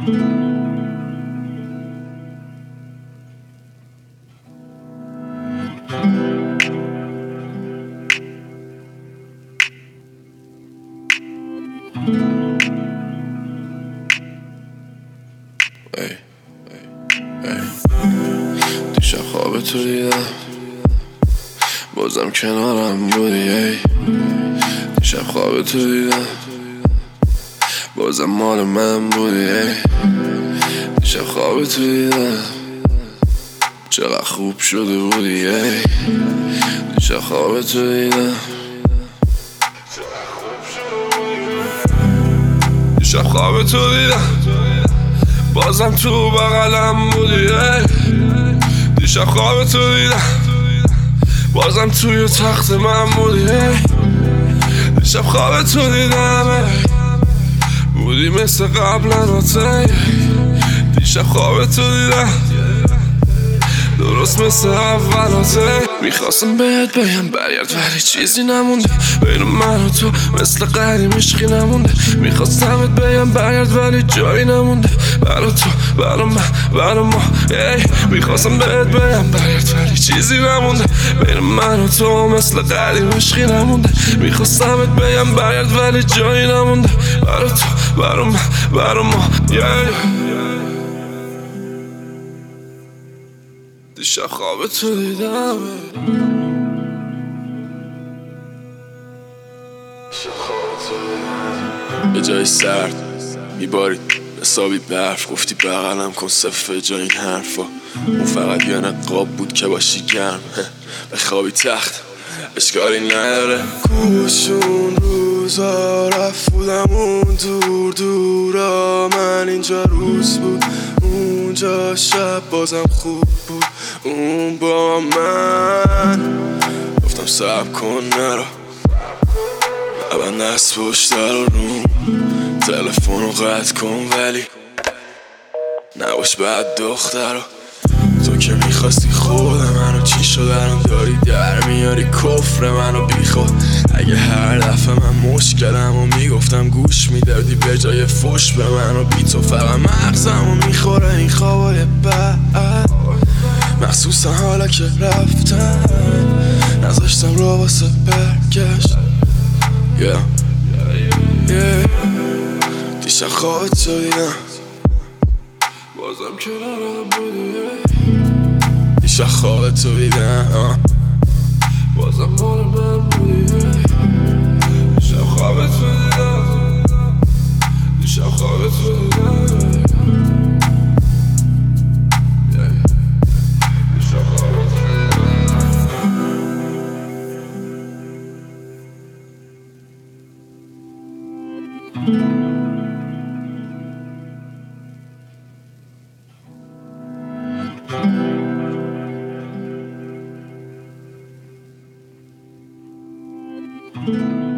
دیشب خواب تو دیدم بازم کنارم بودی. دیشب خواب تو دیدم بازم مال من بودی. دیشب خواب تو دیدم چقدر خوب شده بودی. دیشب خواب تو دیدم دیشب خواب تو دیدم بازم تو بغلم بودی. دیشب خواب تو دیدم بازم توی تخت من بودی. دیشب خواب تو دیدم بودی مثل قبلا. دیشب خواب تو دیدم درست مثل اولات. میخواستم بهت بگم برگرد ولی چیزی نمونده بین من و تو، مثل قدیم عشقی نمونده. میخواستمت بگم برگرد ولی جایی نمونده برا تو، برا من، برا ما. میخواستم بهت بگم برگرد ولی چیزی نمونده بین من و تو، مثل قدیم عشقی نمونده. میخواستمت بگم برگرد ولی جایی نمونده برا تو، برا من، برا ما. دیشب خواب تو دیدم به جای سرد میبارید حسابی برف. گفتی بغلم کن صفه جای این حرفا. اون فقط یه نقاب بود که باشی گرم به خوابی تخت اشکالی نداره. کوشون روزا رفت بودم اون دور دورا، من اینجا روز بود اونجا شب بازم خوب بود اون با من. گفتم صبر کن نرو اول دست پشت رو تلفن رو قطع کن ولی نباش بعد دختر رو. تو که میخواستی خود منو چی شد الان داری در میاری کفر منو بی خود. اگه هر دفعه من مشکلم و میگفتم گوش میدادی به جای فش به منو بی تو فقط مغزم و میخوره این خوابای بعد، مخصوصا حالا که رفتن نذاشتم رو واسه برگشت. دیشب خواب تو دیدم بازم کنارم بودی. دیشب خواب تو دیدم بازم مال من بودی. دیشب خواب تو دیدم دیشب خواب تو دیدم دیشب خواب تو دیدم.